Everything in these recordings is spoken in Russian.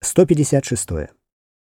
156.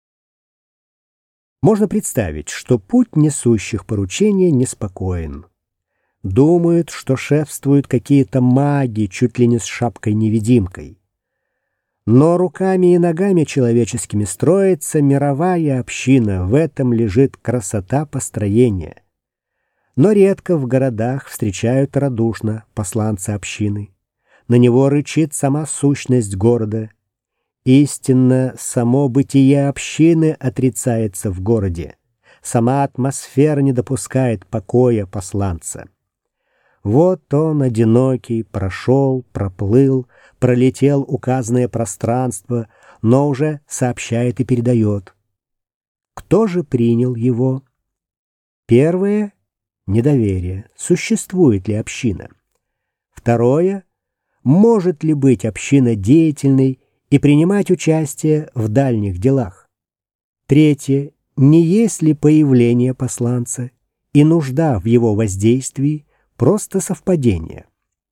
Можно представить, что путь несущих поручения неспокоен. Думают, что шефствуют какие-то маги, чуть ли не с шапкой-невидимкой. Но руками и ногами человеческими строится мировая община, в этом лежит красота построения. Но редко в городах встречают радушно посланца общины. На него рычит сама сущность города. Истинно, само бытие общины отрицается в городе. Сама атмосфера не допускает покоя посланца. Вот он, одинокий, прошел, проплыл, пролетел указанное пространство, но уже сообщает и передает. Кто же принял его? Первое — недоверие. Существует ли община? Второе — может ли быть община деятельной и принимать участие в дальних делах? Третье — не есть ли появление посланца и нужда в его воздействии просто совпадение?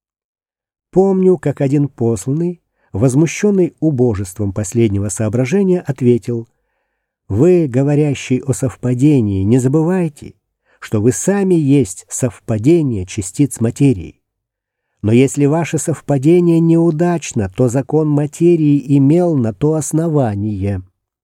Помню, как один посланный, возмущенный убожеством последнего соображения, ответил: «Вы, говорящий о совпадении, не забывайте, что вы сами есть совпадение частиц материи. Но если ваше совпадение неудачно, то закон материи имел на то основание».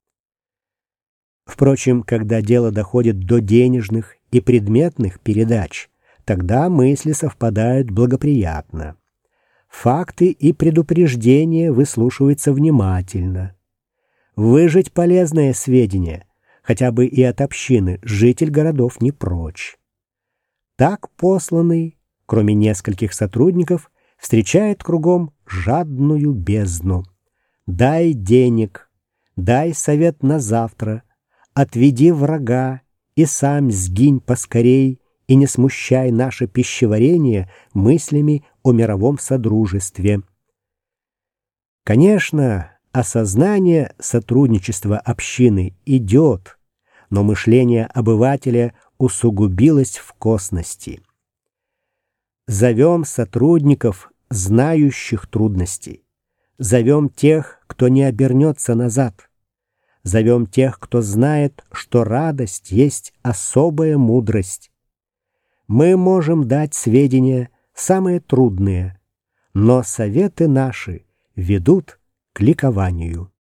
Впрочем, когда дело доходит до денежных и предметных передач, тогда мысли совпадают благоприятно. Факты и предупреждения выслушиваются внимательно. Выжать полезное сведения, хотя бы и от общины, житель городов не прочь. Так посланный, кроме нескольких сотрудников, встречает кругом жадную бездну. Дай денег, дай совет на завтра, отведи врага и сам сгинь поскорей, и не смущай наше пищеварение мыслями о мировом содружестве. Конечно, осознание сотрудничества общины идет, но мышление обывателя усугубилось в косности. Зовем сотрудников, знающих трудности. Зовем тех, кто не обернется назад. Зовем тех, кто знает, что радость есть особая мудрость. Мы можем дать сведения самые трудные, но советы наши ведут к ликованию.